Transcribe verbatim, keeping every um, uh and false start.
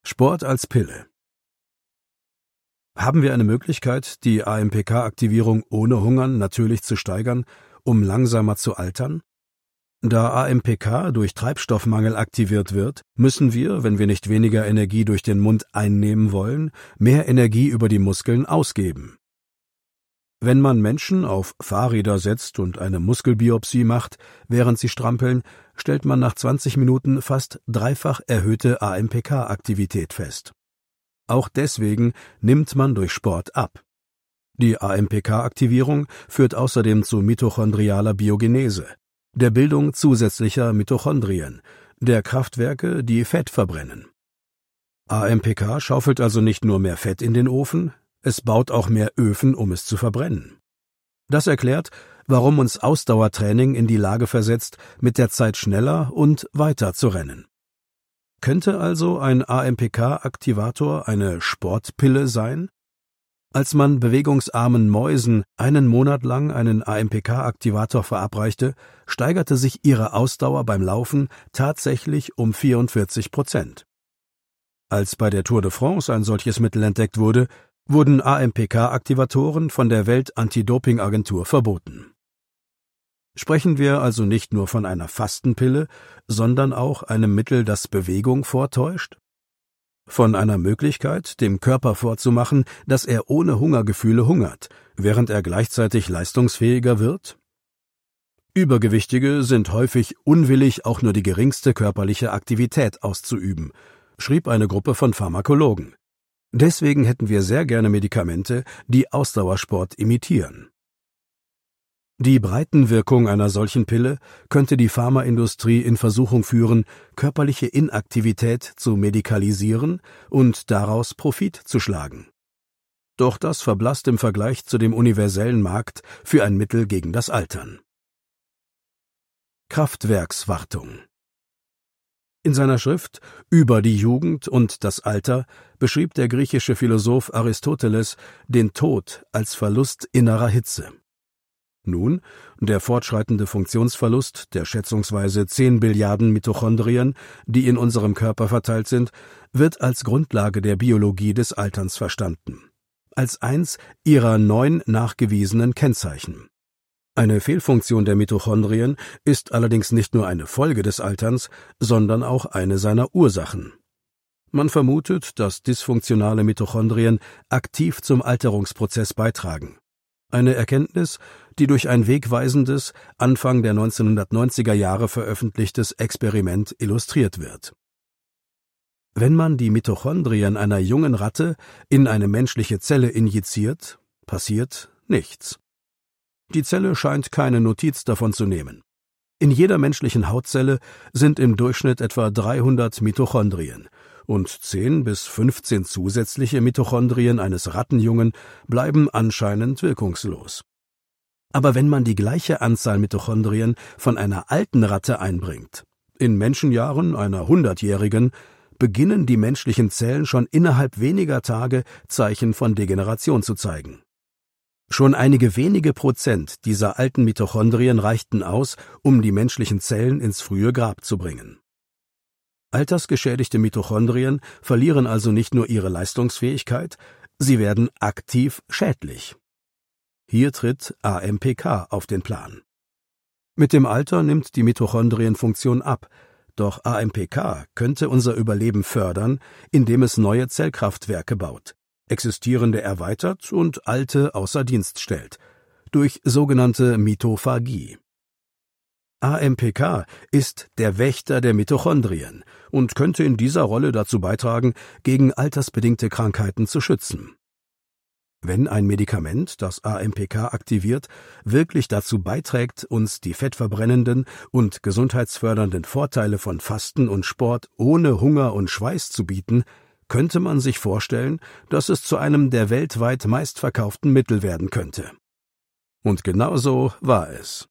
Sport als Pille. Haben wir eine Möglichkeit, die A M P K-Aktivierung ohne Hungern natürlich zu steigern, um langsamer zu altern? Da A M P K durch Treibstoffmangel aktiviert wird, müssen wir, wenn wir nicht weniger Energie durch den Mund einnehmen wollen, mehr Energie über die Muskeln ausgeben. Wenn man Menschen auf Fahrräder setzt und eine Muskelbiopsie macht, während sie strampeln, stellt man nach zwanzig Minuten fast dreifach erhöhte A M P K-Aktivität fest. Auch deswegen nimmt man durch Sport ab. Die A M P K-Aktivierung führt außerdem zu mitochondrialer Biogenese, der Bildung zusätzlicher Mitochondrien, der Kraftwerke, die Fett verbrennen. A M P K schaufelt also nicht nur mehr Fett in den Ofen, es baut auch mehr Öfen, um es zu verbrennen. Das erklärt, warum uns Ausdauertraining in die Lage versetzt, mit der Zeit schneller und weiter zu rennen. Könnte also ein A M P K-Aktivator eine Sportpille sein? Als man bewegungsarmen Mäusen einen Monat lang einen A M P K-Aktivator verabreichte, steigerte sich ihre Ausdauer beim Laufen tatsächlich um vierundvierzig Prozent. Als bei der Tour de France ein solches Mittel entdeckt wurde, wurden A M P K-Aktivatoren von der Welt-Anti-Doping-Agentur verboten. Sprechen wir also nicht nur von einer Fastenpille, sondern auch einem Mittel, das Bewegung vortäuscht? Von einer Möglichkeit, dem Körper vorzumachen, dass er ohne Hungergefühle hungert, während er gleichzeitig leistungsfähiger wird? Übergewichtige sind häufig unwillig, auch nur die geringste körperliche Aktivität auszuüben, schrieb eine Gruppe von Pharmakologen. Deswegen hätten wir sehr gerne Medikamente, die Ausdauersport imitieren. Die Breitenwirkung einer solchen Pille könnte die Pharmaindustrie in Versuchung führen, körperliche Inaktivität zu medikalisieren und daraus Profit zu schlagen. Doch das verblasst im Vergleich zu dem universellen Markt für ein Mittel gegen das Altern. Kraftwerkswartung. In seiner Schrift »Über die Jugend und das Alter« beschrieb der griechische Philosoph Aristoteles den Tod als Verlust innerer Hitze. Nun, der fortschreitende Funktionsverlust der schätzungsweise zehn Billiarden Mitochondrien, die in unserem Körper verteilt sind, wird als Grundlage der Biologie des Alterns verstanden, als eins ihrer neun nachgewiesenen Kennzeichen. Eine Fehlfunktion der Mitochondrien ist allerdings nicht nur eine Folge des Alterns, sondern auch eine seiner Ursachen. Man vermutet, dass dysfunktionale Mitochondrien aktiv zum Alterungsprozess beitragen. Eine Erkenntnis, die durch ein wegweisendes, Anfang der neunzehnhundertneunziger Jahre veröffentlichtes Experiment illustriert wird. Wenn man die Mitochondrien einer jungen Ratte in eine menschliche Zelle injiziert, passiert nichts. Die Zelle scheint keine Notiz davon zu nehmen. In jeder menschlichen Hautzelle sind im Durchschnitt etwa dreihundert Mitochondrien und zehn bis fünfzehn zusätzliche Mitochondrien eines Rattenjungen bleiben anscheinend wirkungslos. Aber wenn man die gleiche Anzahl Mitochondrien von einer alten Ratte einbringt, in Menschenjahren einer hundertjährigen, beginnen die menschlichen Zellen schon innerhalb weniger Tage Zeichen von Degeneration zu zeigen. Schon einige wenige Prozent dieser alten Mitochondrien reichten aus, um die menschlichen Zellen ins frühe Grab zu bringen. Altersgeschädigte Mitochondrien verlieren also nicht nur ihre Leistungsfähigkeit, sie werden aktiv schädlich. Hier tritt A M P K auf den Plan. Mit dem Alter nimmt die Mitochondrienfunktion ab, doch A M P K könnte unser Überleben fördern, indem es neue Zellkraftwerke baut, existierende erweitert und alte außer Dienst stellt, durch sogenannte Mitophagie. A M P K ist der Wächter der Mitochondrien und könnte in dieser Rolle dazu beitragen, gegen altersbedingte Krankheiten zu schützen. Wenn ein Medikament, das A M P K aktiviert, wirklich dazu beiträgt, uns die fettverbrennenden und gesundheitsfördernden Vorteile von Fasten und Sport ohne Hunger und Schweiß zu bieten, könnte man sich vorstellen, dass es zu einem der weltweit meistverkauften Mittel werden könnte. Und genau so war es.